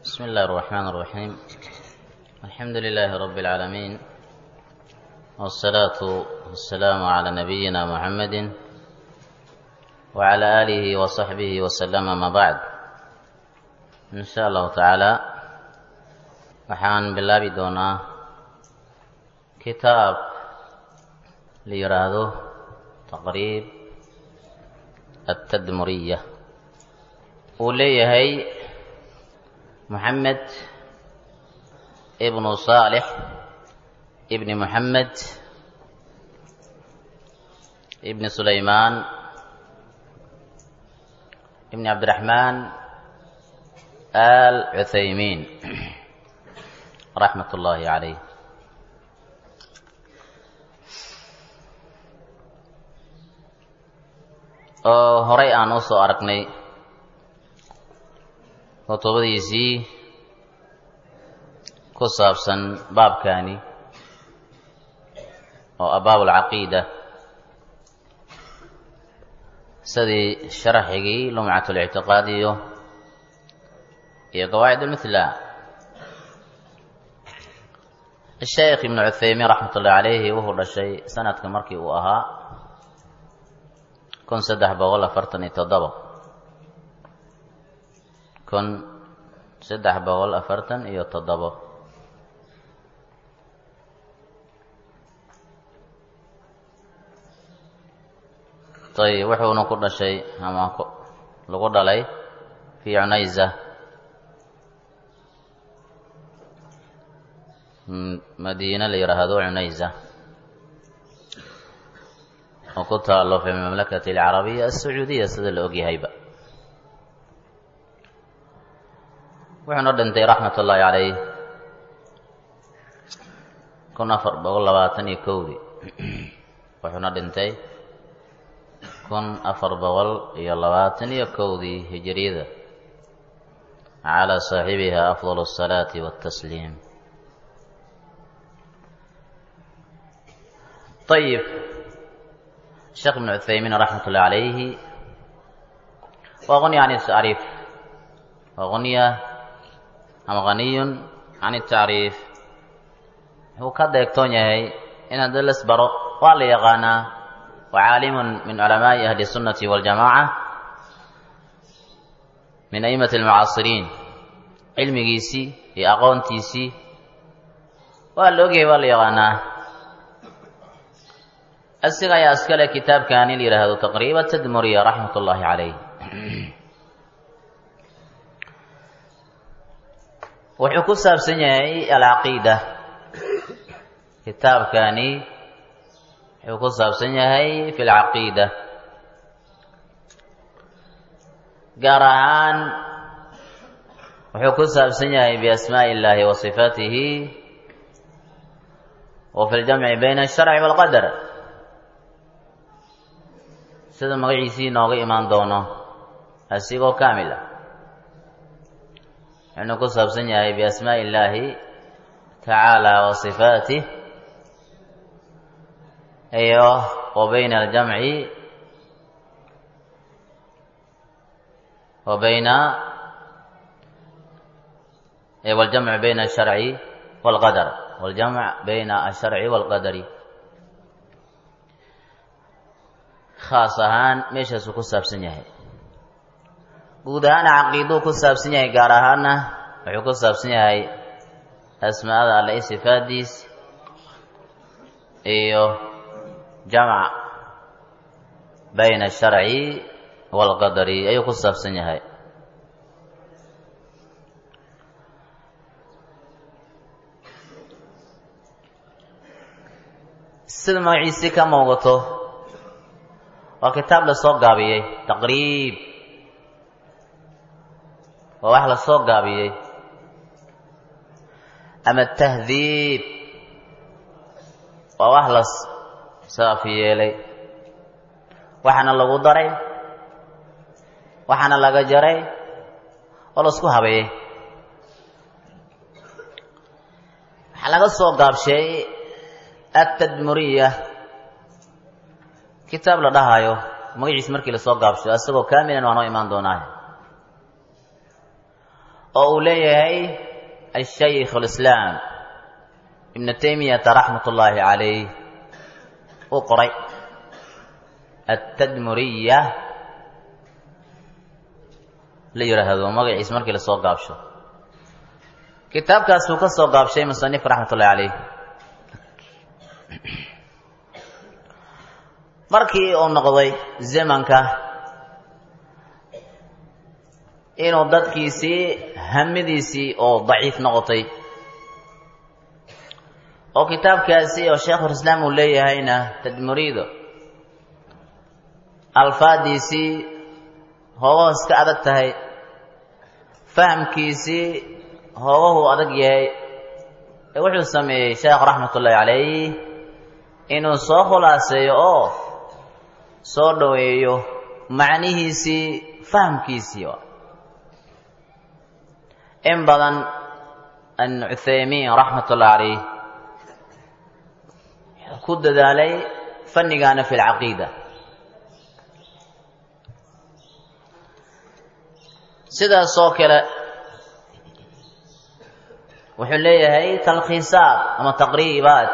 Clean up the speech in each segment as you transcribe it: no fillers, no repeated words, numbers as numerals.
بسم الله الرحمن الرحيم. الحمد لله رب العالمين، والصلاة والسلام على نبينا محمد وعلى آله وصحبه وسلم. ما بعد، إن شاء الله تعالى waxaan bilaabi doonaa kitaab la yiraahdo taqriib at-tadmuriyah. uu leeyahay محمد ابن صالح ابن محمد ابن سليمان ابن عبد الرحمن آل عثيمين رحمة الله عليه. horay aan u soo aragnay khudbadiisii ku saabsan baabkani oo abaab alcaqiida, sidii sharaxigii lumcat اlictiqaad iyo qawaacid اlmithla. الsheekh ibn cuthaymiin raxmat ullahi calayhi wuxuu dhashay sanadka markii uu ahaa 1347 ayb wuxuuna ku dhashay ama lagu dhalay fi cunayza, madiina la yidhaahdo cunayza oo ku taalo fi mamlakati alcarabiya aلsacuudiya sida la ogyahayba. wuxuuna dhintay raxmat ullaahi calayh 1421 wuxuuna dhintay 1421 hijriyada calaa saaxibiha afdal الsalaati waالtasliim. ayib, sheekh ibn cuthaymiin raxmat ullahi calayhi waa gunya can tacriif, waa gunya ama haniyun can tacriif. wuxuu ka deegtoon yahay in haddii las baro waa la yaqaanaa. wa caalimun min culamaa'i ahli sunnati waljamaaca min a'immati almucaasiriin. cilmigiisii iyo aqoontiisii waa la ogyahay, waa la yaqaanaa. asiga ayaa iskale kitaabkani la yidhaahdo taqriib atadmuriya raxmat ullaahi calayh. wuxuu ku saabsan yahay alcaqiida. kitaabkani wuxuu ku saabsan yahay fi lcaqiida, gaar ahaan wuxuu ku saabsan yahay biasmaa'i illaahi wa sifaatihi wa fi ljamci bayna alsharci waalqadar, sida magaciisii nooga imaan doono asigoo kaamil ah. wuxuuna ku saabsan yahay biasmaa'i illaahi tacaala wa sifaatih iyo wa bayna aljamci waljamc bayna alsharci waalqadar, waljamc bayna alsharci waalqadari. khaas ahaan meeshaasuu ku saabsan yahay. guud ahaana caqiiduu ku saabsan yahay, gaar ahaana wuxuu ku saabsan yahay asmaada alle i sifaadiis iyo jamc bayna asharci waalqadari ayuu ku saabsan yahay. sida magaciisii ka muuqato waa kitaab lasoo gaabiyey. taqriib waa wax lasoo gaabiyey, ama tahdiib waa wax las saafi yeelay, waxaana lagu daray, waxaana laga jaray oo lasku habeeyey. waxaa laga soo gaabshay atadmuriya, kitaab la dhahayo magaciis markii lasoo gaabsho asagoo kaamilan waa noo imaan doonaa. oo uu leeyahay الشيخ الإسلام ابن تيمية رحمة الله عليه أقرأ التدمرية ليرى هذا مقع اسمه كلا سوق قابشه كتاب كاسوق سوق قابشه مصنف رحمة الله عليه markii uu noqday zamanka inuu dadkiisii hamidiisii oo daciif noqotay oo kitaabkaasi oo sheekhu islaam uu leeyahayna tadmuriido alfaadiisii hoogaha iska adag tahay fahamkiisii hoogahu adag yahay ee wuxuu sameeyey sheekh raxmatullaahi calayh inuu soo khulaaseeyo oo soo dhoweeyo macnihiisii fahamkiisii in badan an Uthaymin raxmatullahi calayh ku dadaalay fannigaana fi alcaqiida sidaas oo kale wuxuu leeyahay talkhiisaad ama taqriibaat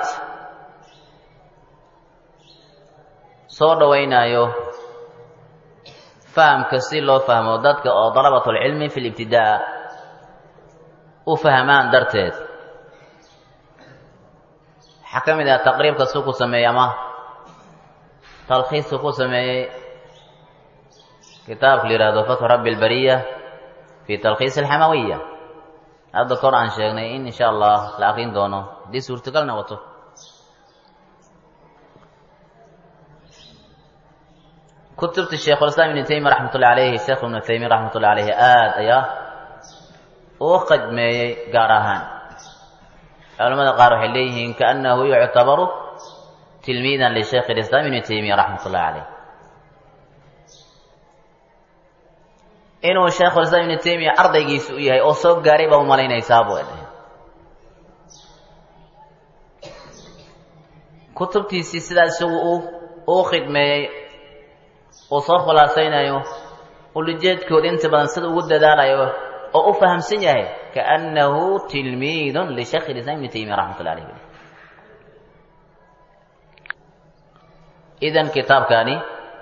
soo dhawaynayo fahamka si loo fahmo dadka oo dalabatul cilmi fi libtidaa u fahmaan darteed waxaa ka mid ah taqriibka suu ku sameeyey ama talkhiisku ku sameeyey kitaabka la yidhaahdo fatxu rabbi albariya fi talkhiis alxamawiya hadda kor aan sheegnay in insha allah la aqrin doono haddii suurtagal noqoto kutubta sheekhulislaam ibnu taymiya raxmatullahi calayhi sheekh ibnu taymiya raxmatullahi calayhi aada ayaa uu qadmeeyey gaar ahaan culamada qaar waxay leeyihiin kaannahu yuctabaru tilmiidan lisheekh ilislaam ibnu taymiya raxmatullahi calayh inuu sheekhulislaam ibnu taymiya ardaygiisu u yahay oo soo gaaray baa u malaynaysaa buu dhaheen kutubtiisii sidaa isagu uu khidmeeyey uu soo khulaasaynayo ulujeedkooda inta badan sida ugu dadaalayo oo u fahamsan yahay kaannahu tilmiidun lisheekh ilislaam ibnu taymiya raxmatullahi calayh idan kitaabkani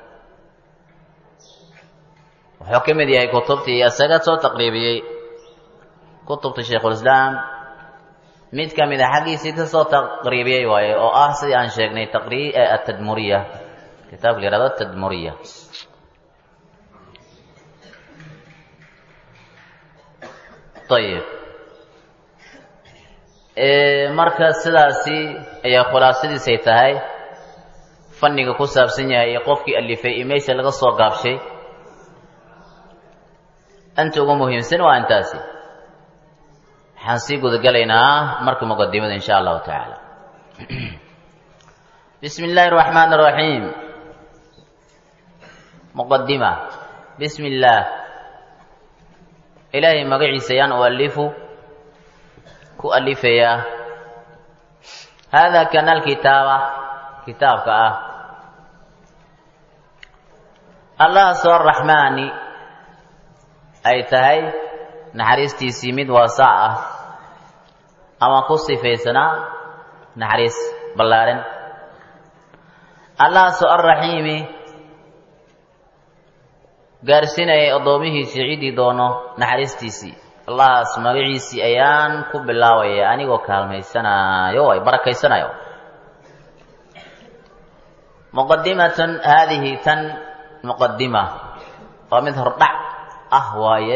wuxuu ka mid yahay kutubtii isaga soo taqriibiyey kutubta sheekhulislaam mid ka mid a xaggiisii ka soo taqriibiyey waaye oo ah sidii aan sheegnay atadmuriya kitaabka la yihahdo atadmuriya ayib marka sidaasi ayaa khulaasadiisay tahay fanniga ku saabsan yahay iyo qofkii alifay iyo meesha laga soo gaabshay anta ugu muhiimsan waa intaasi waxaan sii gudagalaynaa marka muqadimada insha allahu tacaala bismi illaahi araxmaani araxiim muqadima bismi illaah ilaahay magaciisa yaan ualifu ku alifayaa haadaa kana alkitaaba kitaabka ah allahaasoo araxmaani ay tahay naxariistiisii mid waasac ah ama ku sifaysanaa naxariis ballaaran allahaasoo arraxiimi gaarsiinayay addoomihiisii ciddii doono naxariistiisii allahaas magaciisii ayaan ku bilaabaya anigoo kaalmaysanaayo ay barakaysanayo muqadimatun haadihi tan muqadima waa mid hordhac ah waaye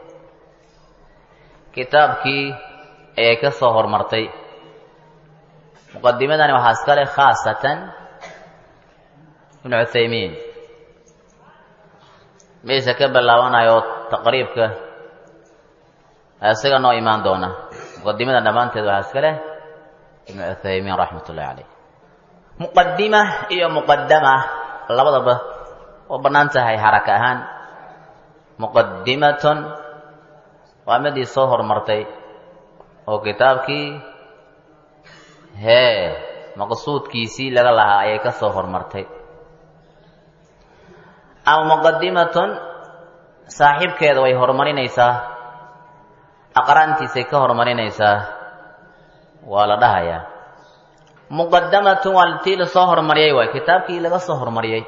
kitaabkii ayay ka soo hormartay muqadimadani waxaa iska leh khaasatan ibnu cuthaymiin meesha ka bilaabanayo taqriibka isaga noo imaan doona muqadimada dhammaanteed waxaa iska leh ibnu cuthaymiin raxmatullahi calayh muqadima iyo muqadama labadaba oo bannaan tahay xaraka ahaan muqadimatun waa midii soo hormartay oo kitaabkii maqsuudkiisii laga lahaa ayay ka soo hormartay ama muqadimatun saaxiibkeeda way horumarinaysaa aqraantiisay ka hormarinaysaa waa la dhahayaa muqaddamatun waa tii la soo hormariyay waay kitaabkii laga soo hormariyay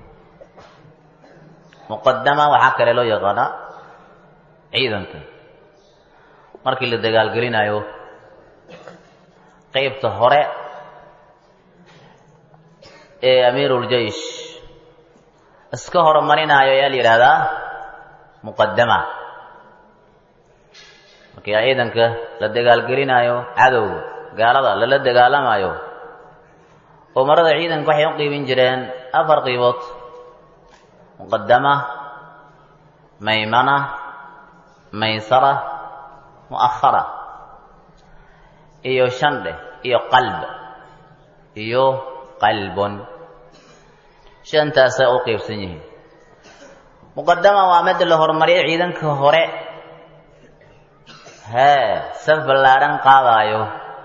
muqaddama waxaa kale loo yaqaanaa ciidanka markii la dagaalgelinayo qaybta hore ee amiiruljaysh iska hormarinayo ayaa la yidhaahdaa muqaddama markii ciidanka la dagaalgelinayo cadowga gaalada lala dagaalamayo umarada ciidanka waxay u qiibin jireen 4 qiibood muqaddama maymana maysara mu'akhara iyo shandhe iyo qalbun shantaasay u qiibsan yihiin muqaddama waa mid la hormariyay ciidanka hore saf ballaaran qaadaayo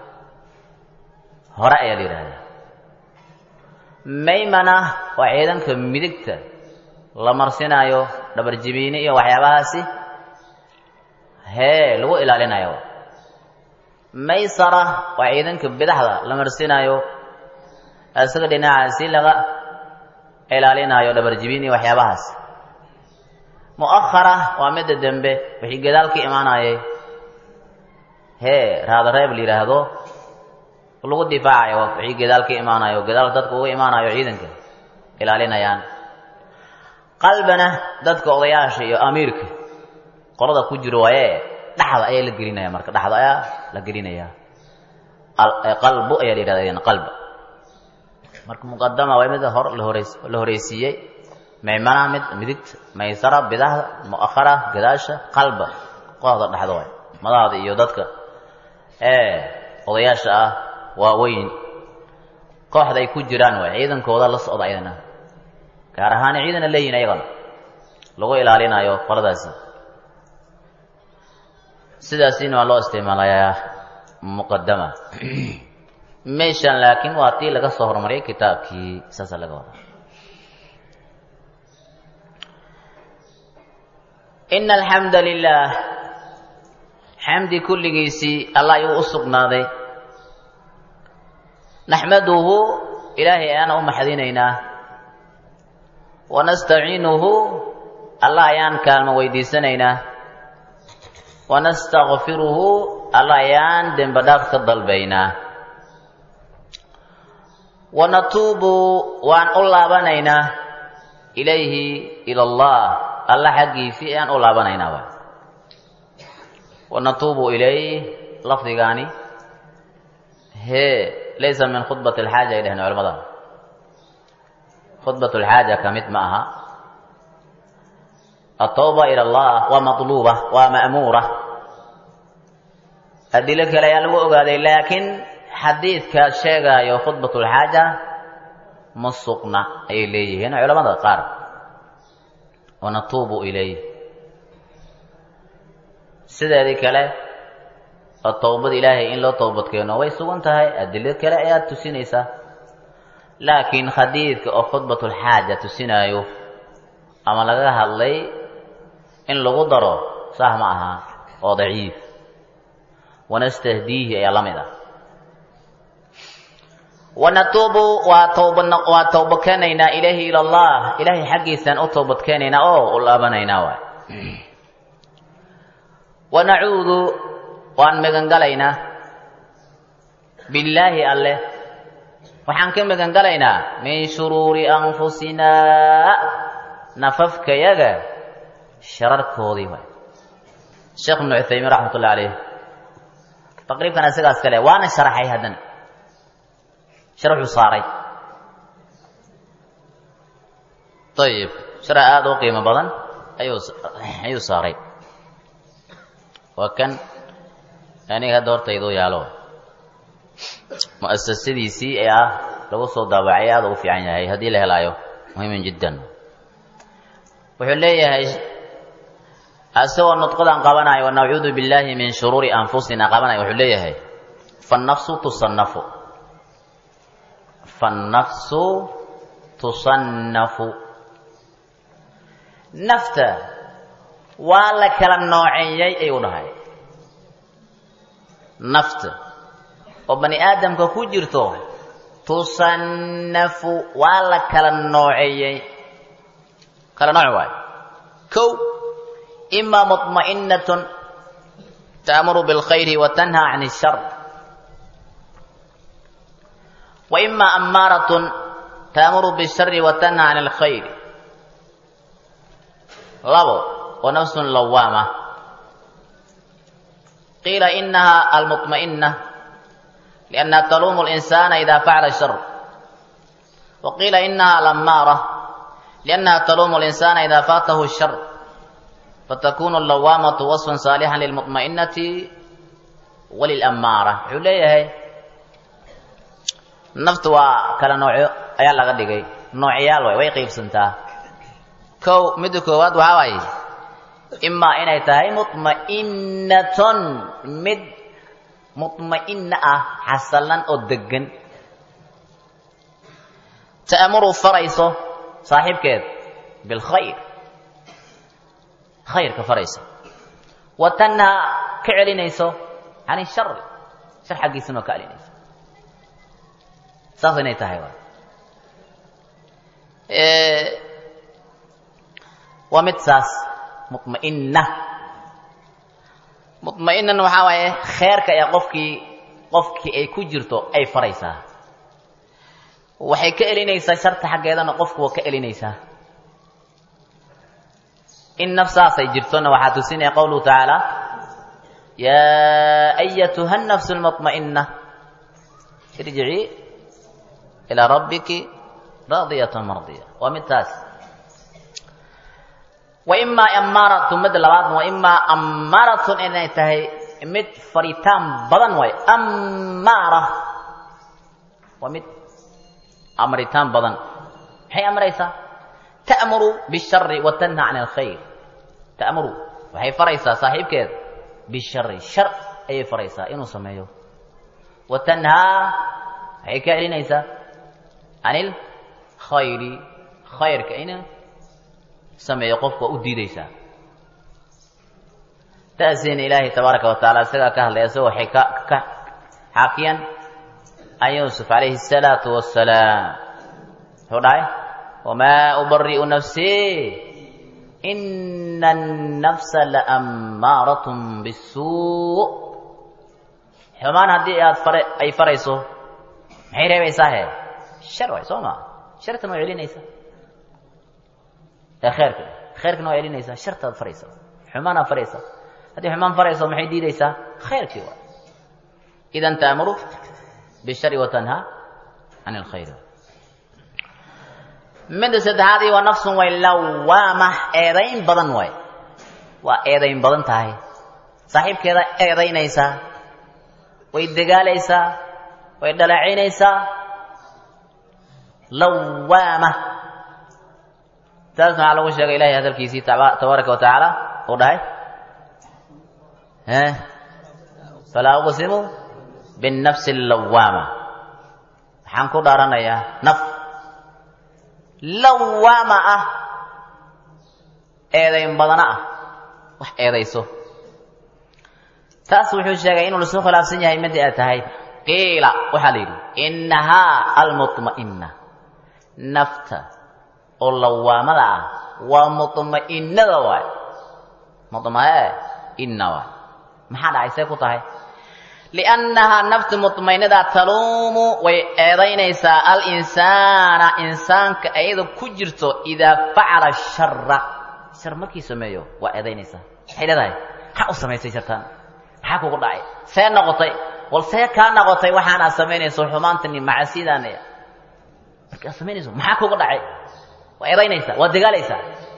hore ayaa la yidhahdaa maymana waa ciidanka midigta la marsinaayo dhabarjibiine iyo waxyaabahaasi lagu ilaalinayo maysara waa ciidanka bidaxda la marsinaayo isaga dhinacaasi laga ilaalinayo dhabarjibiin iyo waxyaabahaas mu'akhara waa midda dambe wixii gadaal ka imaanayay raadareeb la yidhaahdo lagu difaacayo wixii gadaal ka imaanayo gadaal dadka uga imaanayo ciidanka ilaalinayaan qalbana dadka odayaasha iyo amiirka qolada ku jiro waaye dhaxda ayaa la gelinaya marka dhaxda ayaa la gelinaya qalbu ayaa la yidhahdaa qalba marka muqaddama waa mid hor la horeysiiyey maymana mid midigta maysara bidaxda mu'akhara gadaasha qalba qooda dhaxda waay madaxda iyo dadka odayaasha ah waa weyn kooxda ay ku jiraan waay ciidankooda la socda ayadana gaar ahaan ciidana leeyihin ayagana lagu ilaalinayo qoladaasi sidaasina waa loo isticmaalayaa muqaddama meeshan laakiin waa tii laga soo hormariyay kitaabkii saasa laga wada ina alxamda lilah xamdi kulligiisii allah ayuu u sugnaaday naxmaduhu ilaahay ayaan u maxdinaynaa wanastaciinuhu allah ayaan kaalmo weydiisanaynaa wanastakfiruhu allah ayaan dembi dhaaf ka dalbaynaa wanatuubu waan u laabanaynaa ilayhi ila allah allah xaggiisii ayaan u laabanaynaa waay wanatuubu ilayh lafdigaani laysa min khudbati alxaaja ay dhaheen culamada khudbat alxaaja ka mid ma aha atawba ila allah waa matluuba waa ma'muura adilo kale ayaa lagu ogaaday laakiin xadiidkaas sheegaayo khudbat alxaaja ma sugna ayay leeyihiin culamada qaar wanatuubu ilayh sideedii kale oo towbad ilaahay in loo toobad keeno way sugan tahay adilo kale ayaa tusinaysa laakiin xadiidka oo khudbatulxaaja tusinaayo ama laga hadlay in lagu daro sax ma aha oo daciif wanastahdiihi ayaa la mid ah wanatuubu waa towbad keenaynaa ilayhi ila allah ilaahay xaggiisaan u toobad keenaynaa oo u laabanaynaa waay wanacuudu waan magangalaynaa billaahi alleh waxaan ka magangalaynaa min shuruuri anfusinaa nafafkayaga shararkoodii waay sheekh ibnu cuthaymiin raxmatullahi caleyh taqriibkan isagaas kale waana sharaxay haddana sharxuu saaray ayib sharax aada u qiimo badan ayuu saaray waa kan aniga hadda hortayduu yaalo mu'asasadiisii ee lagu soo daabacay aada ugu fiican yahay haddii la helaayo muhiiman jiddan wuxuu leeyahay asagoo nudqadan qabanayo wanacuudu billaahi min shuruuri anfusina qabanayo wuxuu leeyahay fannafsu tusannafu nafta waa la kala nooceeyey ayuu dhahay nafta oo bani aadamka ku jirto tusannafu waa la kala nooceeyey kala nooc waay kow ima mutma'innatun ta'muru bilkhayri wa tanha 'ani ash-sharr wa ima ammaratun ta'muru bish-sharri wa tanha 'ani al-khayr labo wa nafsun lawwama qila innaha al-mutma'innah لأنها تلوم الإنسان إذا فعل الشر وقيل إنها الأمارة لأنها تلوم الإنسان إذا فاته الشر فتكون اللوامة وصفا صالحا للمطمئنة وللأمارة عليه نفط وكلا نوع أيال لغدقي نوع يال ويقيف سنتا كو مدكو واد وعواي إما إن يتهي مطمئنة مد مطمئنة حسلا أو دقن تأمر فريسه صاحب كيف بالخير خير كفريسه وتنهى كعلينيسه عن الشر شر حقي سنو كعلينيسه صافي نيتها ومتساس مطمئنة مطمئنا waxaa waaye khayrka ee qofkii ay ku jirto ay faraysaa waxay ka elinaysaa sharta xageedana qofku waa ka elinaysaa in nafsaas ay jirtona waxaa tusinaya qowluhu tacaala yaa ayatuha an-nafsu al-mutma'inna irji'i ila rabbiki radiyatan mardiyah waa midtaas وإما أمارة مد لبعض وإما أمارة إن تهي مد فريتان بدن وي أمارة ومد أمريتان بدن هي أمريسا تأمر بالشر وتنهى عن الخير تأمر وهي فريسا صاحب كذا بالشر الشر أي فريسا إنه سميه وتنهى هي كأنيسا عن الخير خير كأنه سمي قفك أديديسا تأذين إلهي تبارك وتعالى سيدا كهل يسوى حاكيا أن يوسف عليه الصلاة والسلام هداي وما أبرئ نفسي إن النفس لأمارة بالسوء حمان هدي أي فريسو محيري بيساهي الشر ويسوما شرط نوعلين إيسا خيرك نوع يلينيسا شرط فريسة حمانا فريسة هذه حمان فريسة محي ديديسا خيرك هو إذا تأمر بالشر وتنهى عن الخير من دسد هذه ونفس ويلوامة إيرين بدن وي وإيرين بدن تاهي صاحب كذا إيرين إيسا ويدقال إيسا ويدلعين إيسا لوامة تاسمع على وجه إلهي هذا الكيسي تبارك وتعالى وداي فلا أقسم بالنفس اللوامة حنكو دارنا يا نف لوامة إيدين بدنا وح إيديسو تاسو وحو الشيء إنه لسوخ لابسين يهي مدي أتهي قيل وحليل إنها المطمئنة نفتا oo lawaamada ah waa mutma'innada waay mutma'inna waay maxaa dhacay ku tahay li'annaha naftu mutma'innada taluumu way eedaynaysaa al-insaana insaanka ayada ku jirto idaa facala sharra shar markii sameeyo waa eedaynaysaa waxay leedahay maxaa u samaysay shartan maxaa kugu dhacay see noqotay wal see kaa noqotay waxaana samaynayso xumaantani macasiidaanaya markaa samaynayso maxaa kugu dhacay وإيضاينيسا ودقاليسا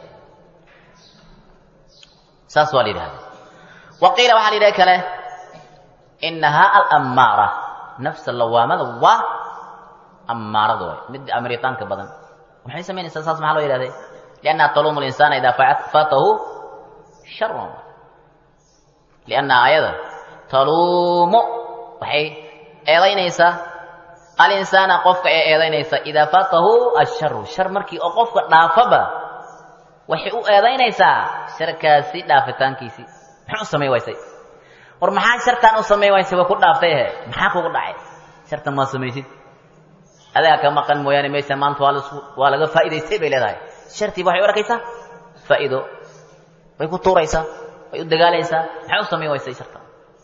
ساس والي هذا وقيل وحالي ذلك له إنها الأمارة نفس اللوامة وأمارة دوي مد أمريطان كبضن وحين سمين ساس محلو إلى ذلك لأنها تلوم الإنسان إذا فاته شر لأنها أيضا تلوم وحي إيضاينيسا الإنسان قفك إيضاينيسا إذا فاته الشر شر مركي قفك دافبا وحي إيضاينيسا شر كاسي دافتان كيسي محو سمي ويسي war maxaa shartan u sameeyay way sabab ku dhaaftay maxaa kugu dhacay shartan ma sameeysid adaa ka maqan mooyane meesha maanta waa laga faa'iideystay bay leedahay shartii waxay arkaysaa faa'iido way ku tuuraysaa way u dagaalaysaa maxay u sameeyay way shartan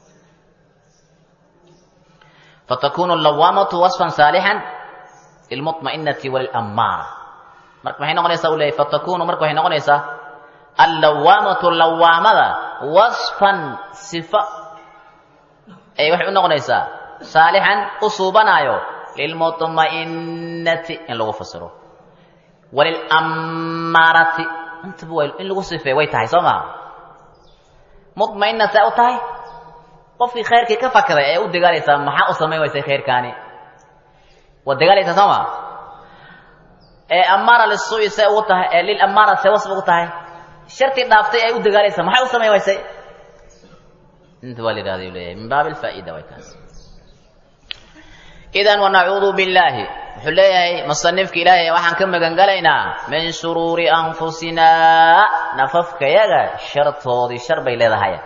فتكون اللوامة وصفا صالحا للمطمئنة والأمارة marka waxay noqonaysaa ulay fatakunu marka waxay noqonaysaa allawamatu lawamada wasfan sifa ay waxay noqonaysaa salihan usubanayo lilmutma'innati in lagu fasiro walil ammarati inta way in lagu sifay way tahay soo ma mutma'innata u tahay qofkii khayrkii ka fakaray ee u dagaalaysa maxaa u sameeyay khayrkaani wa dagaalaysa soo ma أمارة للسوء سيوتها للأمارة سيوصبتها شرط ضافتي أي ودق عليه ما حيوصل ما يوصي أنت والد هذه إليه من باب الفائدة ويكاس إذن ونعوذ بالله حليه مصنفك إلهي وحن كم قنقلينا من شرور أنفسنا نففك يغا شرط هذه شربة إلى ذهايا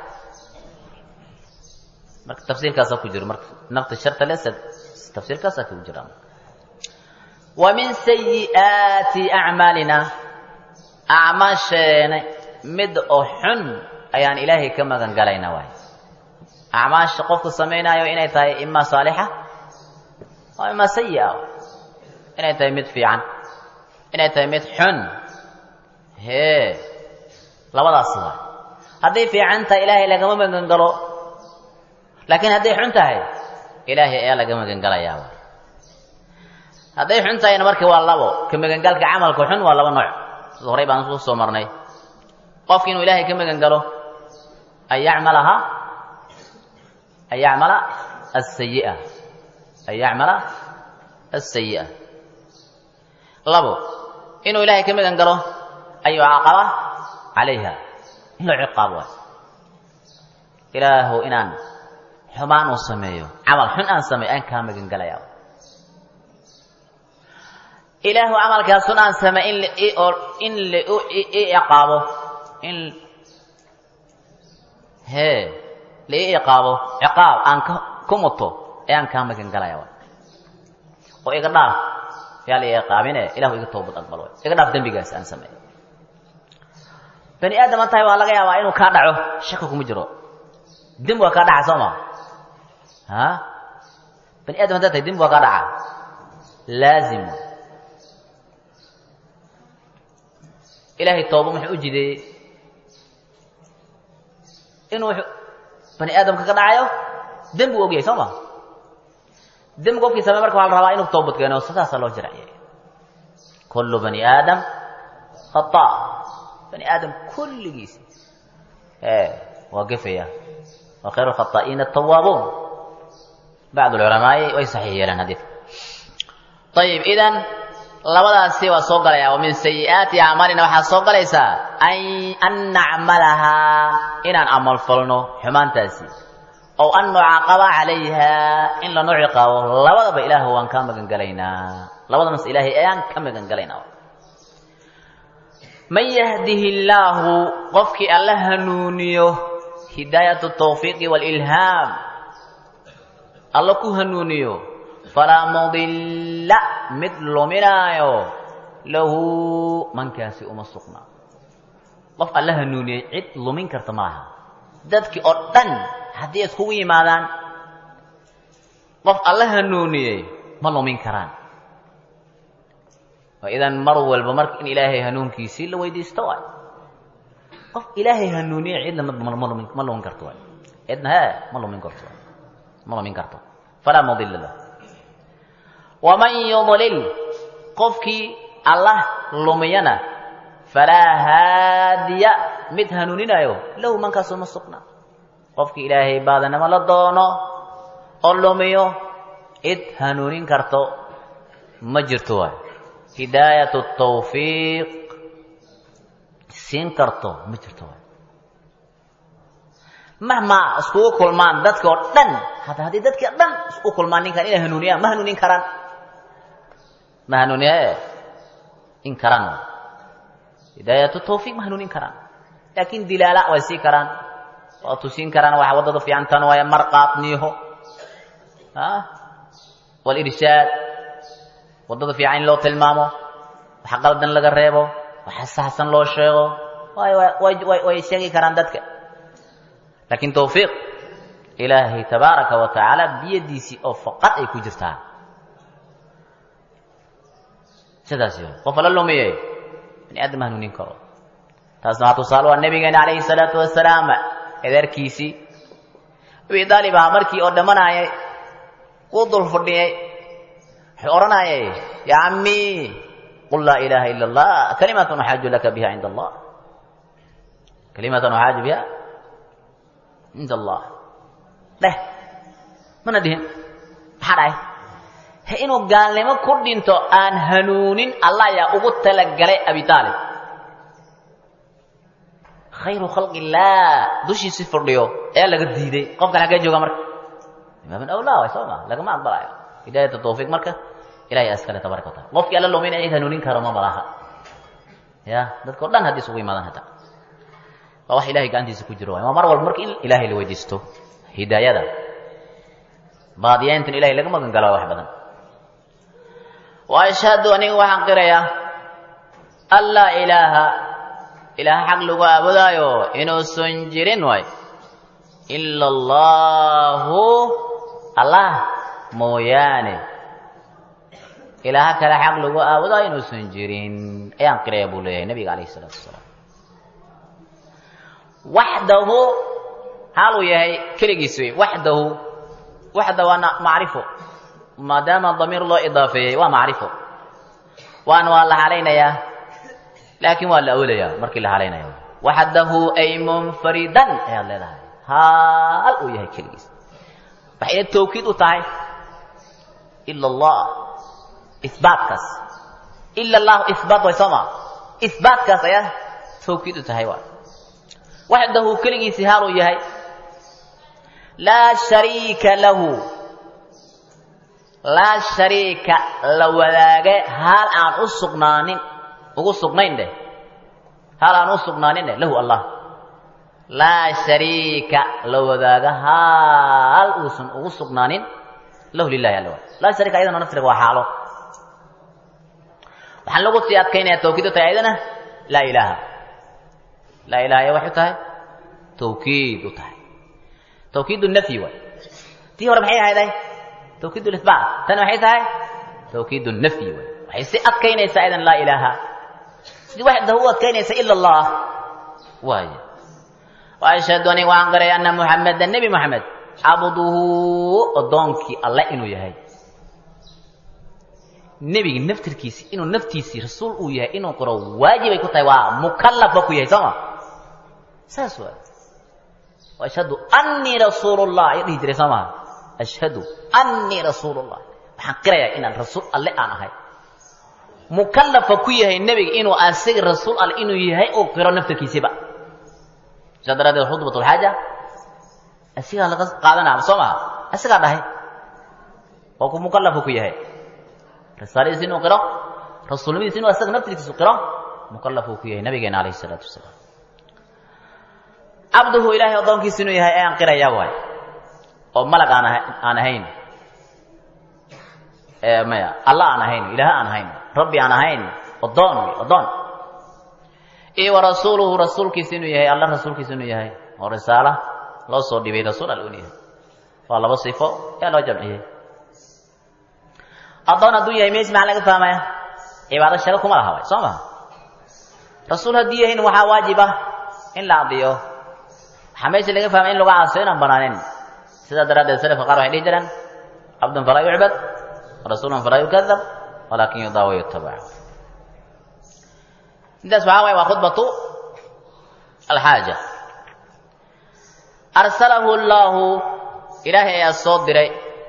تفسير كاسا كجر نفط الشرط ليس تفسير كاسا كجر ومن سيئات أعمالنا أعماشنا مدأحن أيان إلهي كما قنقلينا واي أعماش قفك سمينا يو إني تاي إما صالحة وإما سيئة إني تاي مدفعا إني تاي مدحن هي لا وضع الصلاة هذي في عنتا إلهي لكما قنقلو لكن هذي حنتا هي إلهي إيا لكما قنقليا واي hadday xun tahayna markii waa labo ka magangalka camalku xun waa laba nooc horay baan soo marnay qofkii inuu ilaahay ka magan galo ay yacmala as-sayyi'a labo inuu ilaahay ka magan galo ay yu'aqaba calayha inuu ciqaabo ilaahu inaan xumaan u sameeyo camal xun aan sameeyo aan ka magan galayaa إله عمل كاسونا سما إن لإعقابه إن هي لإعقابه عقاب أنك كمطو أن كان مكان قلايا وإقدار يا لإعقابنا إله يكتب أقبله إقدار دم بيجاس أن سما بني آدم أنت هو الله يا وإنه كادعه شكله مجرو دم وكادع سما ها بني آدم أنت دم وكادع لازم إلهي التوبة محي أجدي إنه بني آدم كقدعيه دم بوجيه سما دم قف في سماء مركب على الرواء إنه توبة كأنه ستاسا الله جرعيه كل بني آدم خطأ بني آدم كل جيس وقفية وخير الخطائين التوابون بعض العلماء ويصحيح لنا حديث طيب إذن labadaasi waa soo galaya oo min sayi'aati a'malina waxa soo galaysa an na'malaha inaan amal falno xumaantaasi oo an nu'aqaba calayha in la nu'aqabo labadaba ilaahu waan ka magan galaynaa labadaas ilaahay ayaan ka magan galaynaa man yahdihillahu qofki alla hanuuniyo hidayatu tawfiiqi wal ilham alla ku hanuuniyo فلا مضل مثل منايو له من كاسي أمسقنا قف الله نوني عد لمن كرتماها دادك أردن حديث خوي ماذا قف الله نوني ما لمن كران وإذا مروا البمرك إن إلهي هنون كيسي لو يدي استوى قف إلهي هنوني عد ما لمن كرتوان إذنها ما لمن كرتوان فلا مضل له ومن يضلل قفك الله لمينا فلا هادي مدهنوننا له من كسر مسقنا قفك إلهي بعدنا ما لدونه اللوميو ادهنونين كرتو مجرتوا هداية التوفيق سين كرتو مجرتوا مهما اسكو كلمان ددك ودن حتى هدي ددك دن اسكو كلمان كان إلى هنونيا ما هنونين كران ما هنونيا إن كران هداية التوفيق ما هنونين كران لكن دلالة ويسي كران وتسين كران واحد وضد في عنتان ويا مرقات نيهو والإرشاد وضد في عين لو تلمامو وحق الدن لقريبو وحس حسن لو شيغو ويشيغي كران دتك لكن توفيق إلهي تبارك وتعالى بيديسي أو فقط أي كجرتها سداسيو وفلل لوميه بني آدم هنونين كرو تاسنا تصالوا النبي عليه الصلاة والسلام إذا كيسي ويدالي بامركي أردمنا قدر فردي حورنا يا عمي قل لا إله إلا الله كلمة نحاج لك بها عند الله كلمة نحاج بها عند الله له من أدين حرائي إنه قال لما كردين تو أن هنونين الله يا أبوت لقلي أبي طالب خير خلق الله دوشي صفر ليو إيه لقد ديدي قف كان حاجة جوغا مرك ما من أولى ويسوما لقد ما أقبل هداية التوفيق مركة إلهي أسكال تبارك وتعالى قف كي ألا لومين أي هنونين كرما بلاها يا دad ko dhan hadii sugu imaadaan hada waa wax ilaahay gacantiisa ku jiro waa mar walba markii ilaahay la weydiisto hidaayada baadiyaantan ilaahay laga magan galaa wax badan wa ashhadu aniga waxaan qirayaa alla ilaaha xaq lagu aabudaayo inuusan jirin waay illa allah mooyaane ilaaha kale xaq lagu aabudaayo inuusan jirin ayaan qirayaa buu leeyahay nabiga calayhi salaatu wasalaam waxdahu haaluu yahay keligiis wey waxda waa macrifo maadaama damiir loo idaafeeyey waa macrifo waana waa la halaynayaa laakiin waa la awlayaa markii la halaynayo waxdahu ay munfaridan ayaad leedahay haal uu yahay keligiis waxay tawkiid u tahay ila allah isbaatkaas ila allah isbaat way sama isbaatkaas ayaa tawkiid u tahay waa waxdahu keligiis haal uu yahay laa shariika lahu laa shariika la wadaage haal aan u sugnaanin ugu sugnayn dheh haal aan u sugnaanin dheh lahu allah laa shariika la wadaaga haal uusan ugu sugnaanin lahu lilahi alla laa shariika ayadana nafsiga waa xaalo waxaan lagu sii adkaynayaa tawkiid u tahay ayadana laa ilaaha waxay tahay tawkiid u tahay tawkiid nafyi waay tii hore maxay ahayd tawkiid isbaat tan waxay tahay tawkiid nafyi waay waxay si adkaynaysaa aydan laa ilaaha sidii waxda u adkaynaysa ila allah waay wa ashhadu an wa anqara anna muhammadan nabi muhammad abduhu adoonki allah inuu yahay nabiga naftirkiisa inuu naftiisi rasuul uu yahay inuu qoro waajib ay ku tahay waa mukallaf ku yahay sama saas waay وأشهد أني رسول الله يدي جري سما أشهد أني رسول الله حقيقة إن الرسول الله أنا هاي مكلف كويه النبي إنه أسير الرسول الله إنه يهاي أو قرأ نفسه كيسبا جدر هذا الخطبة الحاجة أسير على قادنا سما أسير على هاي وكم مكلف كويه رسالة سينو قرأ رسول الله سينو أسير نفسه قرأ مكلف كويه النبي عليه الصلاة والسلام abduhu ilaahay adoonkiisa inuu yahay ayaan qirayaa waay oo malag aan ahayn maya allah aan ahayn ilaah aan ahayn rabbi aan ahayn adoon iyo rasuuluhu rasuulkiisa inuu yahay allah rasuulkiisa inuu yahay oo risaala loo soo dhibay rasuul al uu yahay waa laba sifo ee loo jamciyay adoon hadduu yahay meesha maxaa laga fahmaya cibaado shaqa kuma laha waay soo maha rasuul haddii yahayn waxaa waajib ah in la adiyo حماس اللي يفهم إن لغة عصينا بنانين سيدا دراد السلف قالوا حديث جرا عبد فلا يعبد ورسول فلا يكذب ولكن يضاع ويتبع ده سبحانه وخطبة الحاجة أرسله الله إلهي يا صدري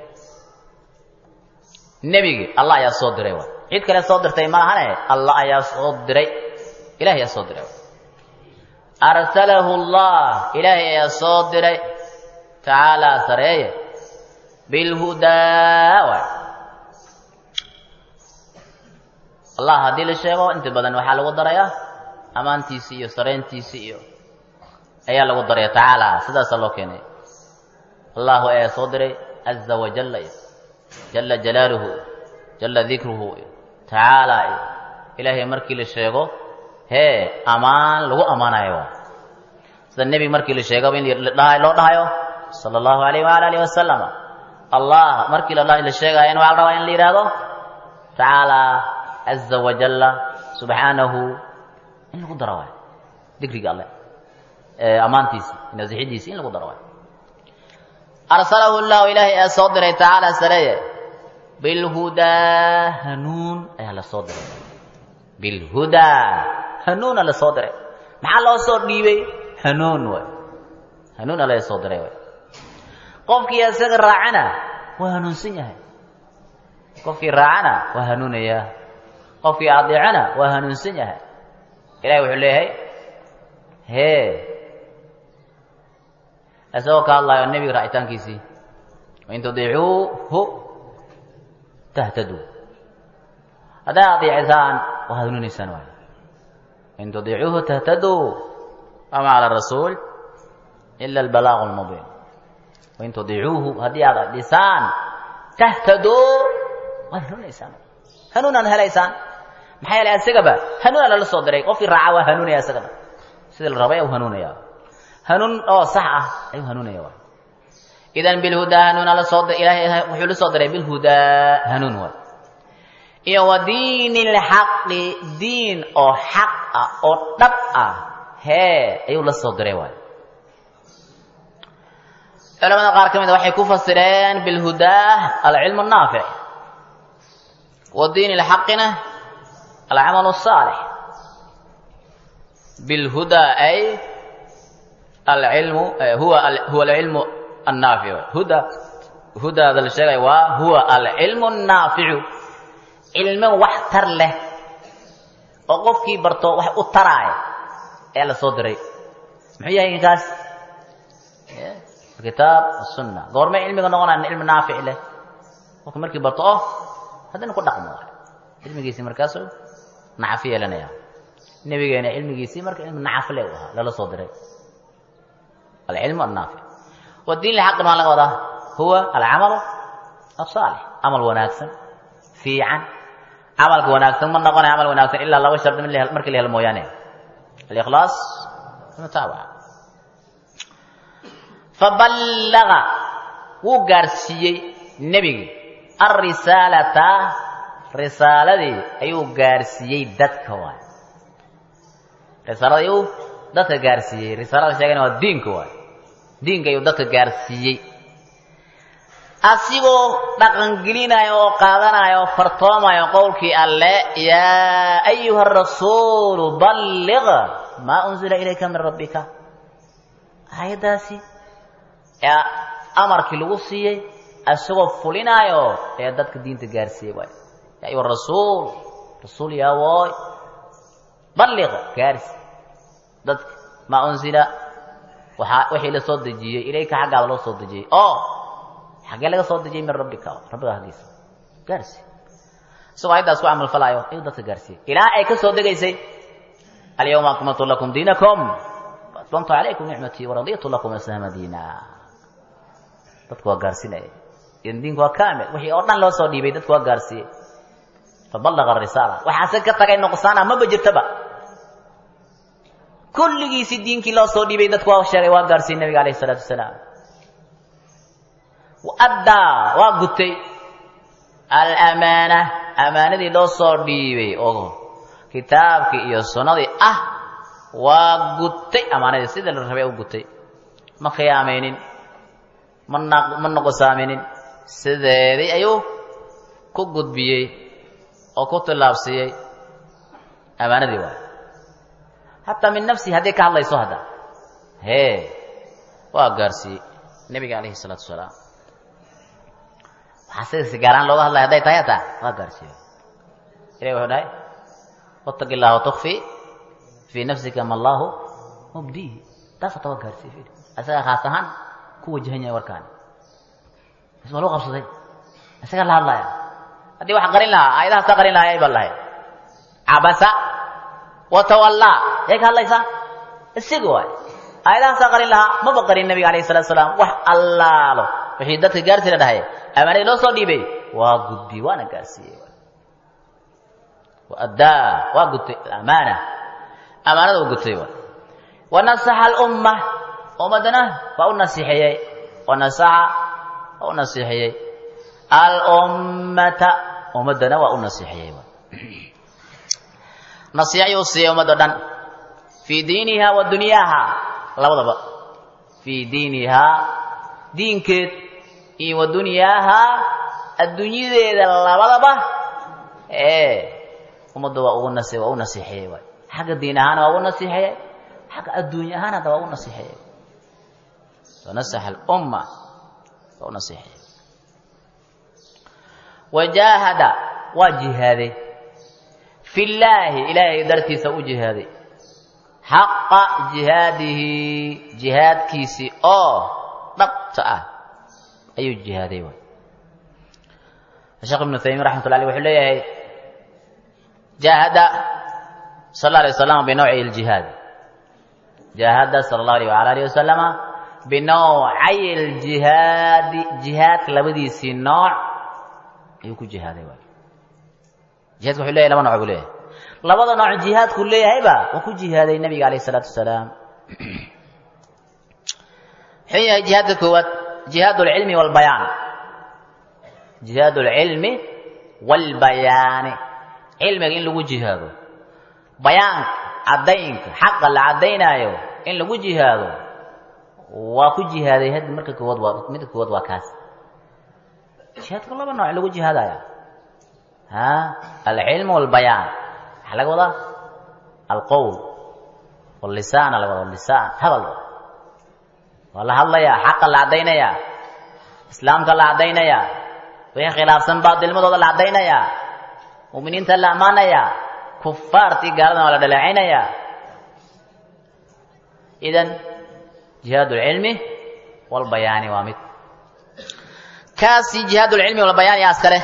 النبي الله يا صدري عيد كلا صدر تيمان هنا الله يا صدري إلهي يا صدري أرسله الله إلهي يا صدري تعالى سرية بالهدى الله هدي للشيء وانت بدن وحال وضريا أمانتي سيو سرينتي سيو ayaa lagu daray tacaala sidaasa loo keenay allahu ayaa soo diray caza wajalla jalla jalaaluhu jalla dikruhu tacaala ilaahay markii la sheego amaan lagu amaanayo sida nebiga markii la sheegaba in loo dhahayo sala allahu alayhi waala alihi wasalam allah markii la sheegaayana waxaa la rabaa in la yidhaahdo tacaala caza wajalla subxaanahu in lagu daro waay dikriga alleh ammaantiisi nasixidiisi in lagu daro waay arsalahu llahu ilaahay ee soo diray tacaala sareeye bilhudaa hanuun ayaa la soo diray bilhudaa hanuuna la soo diray maxaa loo soo dhiibay hanuun waay hanuun alla soo diray waay qofkii isaga raacana waa hanuunsan yahay qofkii raacana waa hanuunayaa qofkii adeecana waa hanuunsan yahay ilahay wuxuu leeyahay isagoo ka hadlayo nebiga raacitaankiisii wain tudiicuuhu tahtaduu hadday adeecisaan waa hanuunaysaan waay in tudiicuuhu tahtaduu wama cala rasuul ila albalaaq lmubiin wain tudiicuuhu haddii aad adhisaan tahtaduu waad hanuunaysaan hanuunaad helaysaan maxaa yeelay isagaba hanuuna lala soo diray qofkii raaca waa hanuunaya isagaba sida la rabay u hanuunaya hanuun oo sax ah ayuu hanuunaya waay idan bilhudaa hanuuna la soo diray ilaahay wuxuu la soo diray bilhudaa hanuun waay iyo wa diini lxaqi diin oo xaq ah oo dhab ah ayuu la soo diray waay culamada qaar ka mid a waxay ku fasireen bilhudaa alcilmu الnaafic wa diini lxaqina alcamal الصaalix bilhudaa ay alcilmu huwa alcilmu الnaafic hudaada la sheegay waa huwa alcilmu الnaaficu cilmo wax tar leh oo qofkii barto wax u taraayo ayaa la soo diray muxuu yahay inkaas kitaab الsunna goormay cilmiga noqonaya cilmi naafic leh qofka markii barto haddana ku dhaqmo cilmigiisii markaasuu nacafo yeelanaya nebigeena cilmigiisii marka cilmi nacafo leh u ahaa lala soo diray alcilmu الnaafic wadiin lxaqin waa laga wadaa huwa alcamalu الصaalix camal wanaagsan fiican camalka wanaagsan ma noqonaya camal wanaagsan ilaa laba shardi markii la helo mooyaane alikhlaas mutaabaca faballaga wuu gaarsiiyey nebigi alrisaalata risaaladii ayuu gaarsiiyey dadka waay risaalada ayuu dadka gaarsiiyey risaalada sheegana waa diinka waay diinka ayuu dadka gaarsiiyey asigoo dhaqangelinayo oo qaadanayo oo fartoomayo qowlkii alle yaa ayuha rasuulu balliq maa unzila ilayka min rabbika aayaddaasi amarkii lagu siiyey isagoo fulinaayo ee dadka diinta gaarsiiyey waay yaa ayuha rasuul yaawooy balliq gaarsi dadka maa unzila wixii la soo dejiyey ilayka xaggaada loo soo dejiyey oo xaggee laga soo dejiyey min rabbika rabbiga haggiisa gaarsi isagoo ayaddaas ku camal falaayo ayuu dadka gaarsiiyey ilaa ay ka soo degaysay alyawma akmaltu lakum diinakum waatmamtu calaykum nicmatii waraditu lakum islaama diina dadku waa gaarsinaya idan diinku waa kaamil wixii oo dhan loo soo dhiibay dadku waa gaarsiiyey faballaqa arisaala waxaase ka tagay nuqsaana maba jirtaba kulligiisii diinkii loo soo dhiibay dadku waa sheegay waa gaarsiiyey nabiga alayh isalaatu wasalaam addaa waa gutay alamaana amaanadii loo soo dhiibay oo kitaabkii iyo sunnadii waa gutay amaanadii sida la rabay u gutay ma khiyaamaynin ma noqosaaminin sideedii ayuu ku gudbiyey oo ku tillaabsiiyey amaanadii waay hataa min nafsihi hadday ka hadlayso hadda waa gaarsiiyey nebiga alayhi salaatu wasalaam waxaa sida si gaaraan looga hadlaya hadday tahay hataa waa gaarsiiyey ilahi wuxuu dhahay wattaqi illaha watukfi fii nafsika ma allahu mubdiihi taas hataa waa gaarsiiyey isaga khaas ahaan ku wajahan yahay warkaani waa loo qabsaday isagaa la hadlaya haddii wax qarin lahaa aayadahaasa qarin lahaa yay baan lahay cabasa watawallaa yay ka hadlaysaa isaga waay ayadaha saqarin laha ma baqarin nabiga kaleey salaatu salaam wax allaalo wixii dadka gaartay dhahay amaanada loo soo dhiibay waa gudbi waana gaarsiiyay wa adaa waa gudtay amaanada uu gudtay wa nasaha al ummah ummadana waa u nasiixiyay wa nasaha waa u nasiixiyay al ummata ummadana waa u nasiixiyay nasiixiyay u siiyay ummadda dhan fi diiniha wa dunyaha labadaba fi diiniha diinkeed iyo wa dunyaha adduunyadeeda labadaba ummadda waa u nasiixiyay waay xagga diin ahaan waa u nasiixiyay xagga adduunya ahaan waa u nasiixiyay ونصح الأمة ونصيحه وجاهد وجهاده في الله إلهي درتي سو جهاده حق جهاده جهاد كيسي نبتأ أي جهاده الشيخ ابن تيمية رحمة الله عليه وحليه جاهد صلى الله عليه وسلم بنوع الجهاد جاهد صلى الله عليه وعلى آله وسلم بنوعي الجهاد جهاد لبديسي نوع يكون جهاد جهاد كله لما نوع كله لبدا نوع جهاد كله هيبا وكو جهاد النبي عليه الصلاه والسلام هي جهاد القوات جهاد العلم والبيان جهاد العلم والبيان علم ان لو جهاده بيان عدين حق العدينايو ان لو جهاده waa ku jihaaday had marka kood waa mid kood waa kaas jihaadka laba nooc lagu jihaadaya al-ilm wal bayan laga wada al-qawl wal lisan laga wada lisan hadal wala hadlaya xaq la cadeynaya islaamka la cadeynaya wixii khilaafsan baadilmadooda la cadeynaya muuminiinta la amaanaya kuffaarti gaalada la dhaleecinaya idan جهاد العلم والبيان وامد كاسي جهاد العلم والبيان يا أسكره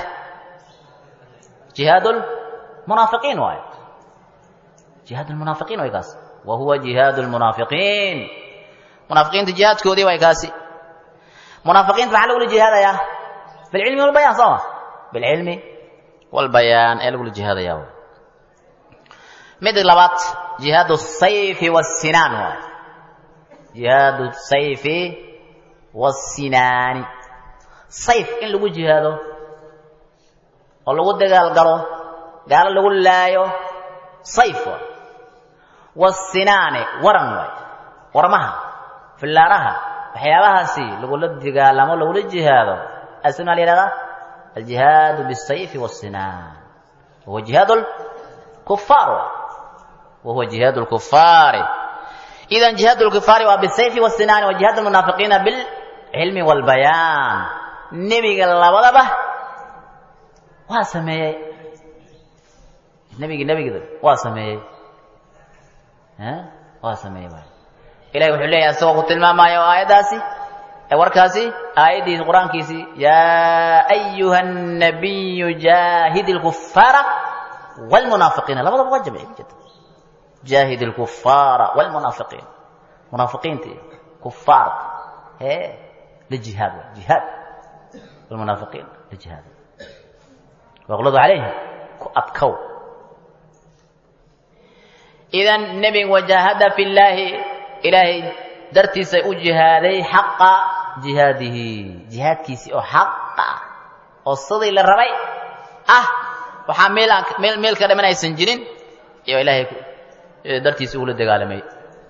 جهاد المنافقين واي جهاد المنافقين واي كاسي وهو جهاد المنافقين منافقين تجهاد كودي واي كاسي منافقين فعلوا الجهاد يا بالعلم والبيان صح بالعلم والبيان قالوا الجهاد يا مثل لبات جهاد السيف والسنان واي جهاد السيف والسنان سيف إن لو جهاده أو لو دجال قال لو لايو سيف والسنان ورمها في اللارها وحيابها سي لو دجال لما لو جهاده أسمع لي هذا الجهاد بالسيف والسنان هو جهاد الكفار وهو جهاد الكفار إذا جهاد الكفار وبالسيف والسنان وجهاد المنافقين بالعلم والبيان نبي الله وضبه واسمي نبي كده واسمي واسمي إلهي وحي الله أسوأ قلت الماما يا آية داسي وركاسي آية دي القرآن كيسي يا أيها النبي جاهد الكفار والمنافقين لا وضبه وجب جدا جاهد الكفار والمنافقين منافقين تي كفار للجهاد جهاد والمنافقين للجهاد واغلظوا عليهم أبكوا إذا النبي وجاهد في الله إلهي درتي سيجهادي حق جهاده جهاد كيسي أو حق الصدي للربي وحامل ميل كده من أي سنجرين يا إلهي dartiisa uu la dagaalamay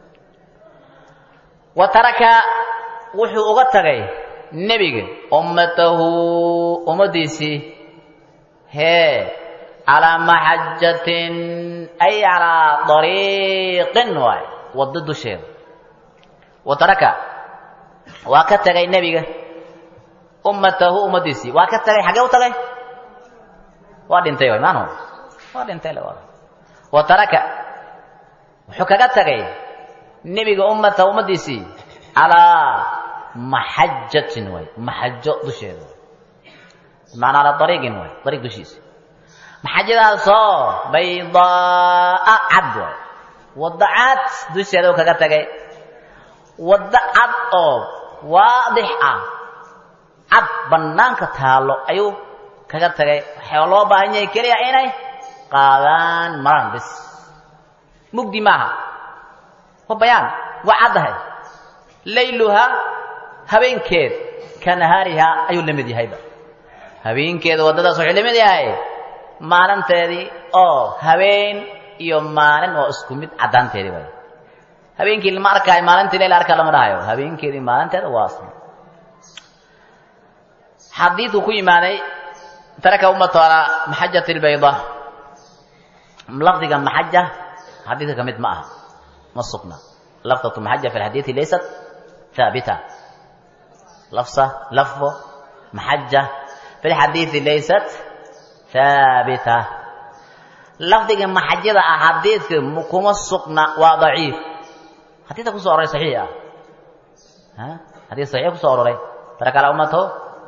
wa taraka wuxuu uga tagay nabiga ummadiisi ala mahajjatin ay ala tariqin wada dusheeda wa taraka waa ka tagay nabiga ummadiisi waa ka tagay xagee u tagay waa dhintay maano waa dhintay wa taraka wuxuu kaga tagay nabiga ummadiisii calaa maxajatin maxajo dusheeda macnaa ala dariiqin dariiq dushiisa maxajadaasoo baydaa cad wadda cad dusheeda uu kaga tagay wadda cad oo waadix ah cad bannaanka taalo ayuu kaga tagay waxaa loo baahan yahay keliya inay qaadaan maran bis mugdi maaha waa bayaan waa caddahay layluha habeenkeed ka nahaariha ayuu la mid yahayba habeenkeeda waddadaas wuxuu la mid yahay maalinteedii oo habeen iyo maalin oo isku mid caddaanteedii waay habeenkii lama arkaayo maalintii la arkaa lama dhahayo habeenkeedii maalinteeda waa asna xadiidku ku yimaaday taraka ummatu ala maxajati albayda lafdiga maxaja xadiidka ka mid ma aha ma sugna lafdatu maxaja fi alxadiidi laysat haabita lafظ maxaja fi alxadiidi laysat haabita lafdiga maxajada ah xadiidka kuma sugna waa daciif xadiidka kusoo aroray saxiix ah xadiid saxiix kusoo aroray taraka ala ummatu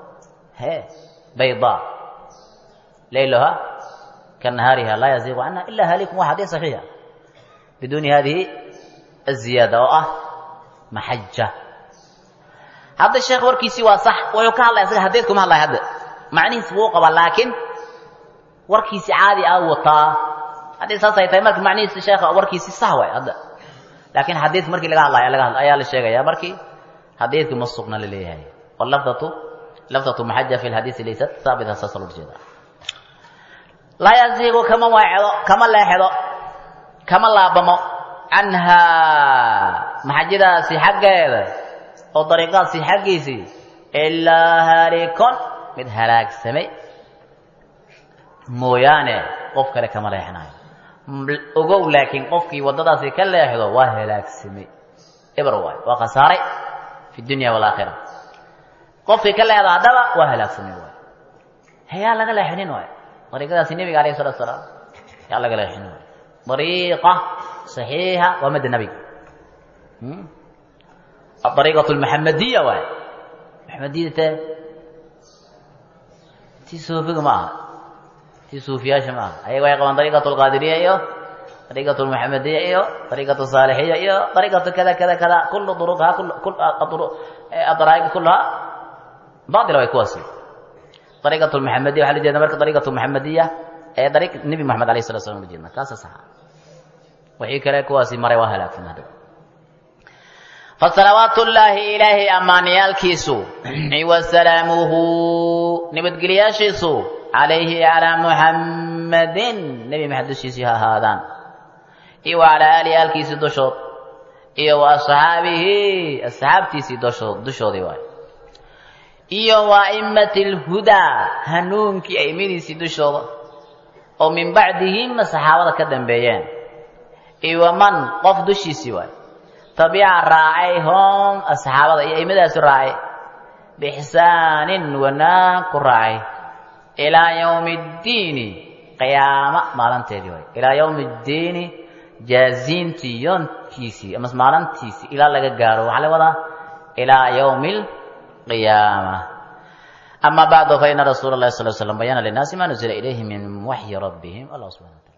bayda layluha كنهارها لا يزيغ عنها إلا هالك واحد صحيح بدون هذه الزيادة محجة هذا الشيخ وركيسي وصح ويوكا الله يسير هديتكم الله هذا معني سبوق ولكن وركيسي عادي أوطا هذا ساسا يتمرك معني الشيخ وركيسي صحوة هذا لكن حديث مركي لقى الله يلقى أيال الشيخ يا مركي حديثكم الصقنا لليه واللفظة محجة في الحديث ليست ثابتة ساسا الجدال لا يزيغ كما واعظ كما لاحظ كما لابمو عنها محجدا سي حقيده او طريقات سي حقيسي الا هاريكون مد هلاك سمي مويانه قف كره كما لاحناي اوغو لكن قفكي ودداسي كلاهدو وا هلاك سمي ابرواي وخساره في الدنيا والاخره قفكي كلاهدو هدبا وا هلاك سمي واي هيا لغا لاحنين واي طريقة النبي عليه الصلاة والسلام يا الله قال الحين طريقة صحيحة ومد النبي الطريقة المحمدية واحد محمدية تي صوفي معها تي صوفياش معها أيوة يا قوان طريقة القادرية أيوة طريقة المحمدية أيوة طريقة الصالحية أيوة طريقة كذا كذا كذا كل طرقها كل الطرائق كلها باطلة ويكواسي طريقة المحمدية وحال جينا مركز طريقة المحمدية أي طريق النبي محمد عليه الصلاة والسلام جينا كاسة صحة وحي كلا كواسي مري وهلاك في هذا فصلوات الله إليه أماني الكيسو وسلامه نبت قلياشيسو عليه على محمد نبي محدثيسها هذا وعلى آله الكيسو دشوط وأصحابه أصحابتيسي دشوط ديواي iyo waa'immatil hudaa hanuunkii ay midisi dushooda oo min bacdihim saxaabada ka dambeeyeen iyo man qof dushiisii waay tabiica raacayhum asxaabada iyo aimadaasi raacay biixsaanin wanaag ku raacay ilaa yawmi ddiini qiyaama maalinteedii waay ilaa yawmi ddiini jaaziintii yoonkiisii ama maalintiisii ilaa laga gaaro waxaa la wadaa ilaa yawmi قيامة أما بعد فإن رسول الله صلى الله عليه وسلم بيان للناس ما نزل إليه من وحي ربهم الله سبحانه وتعالى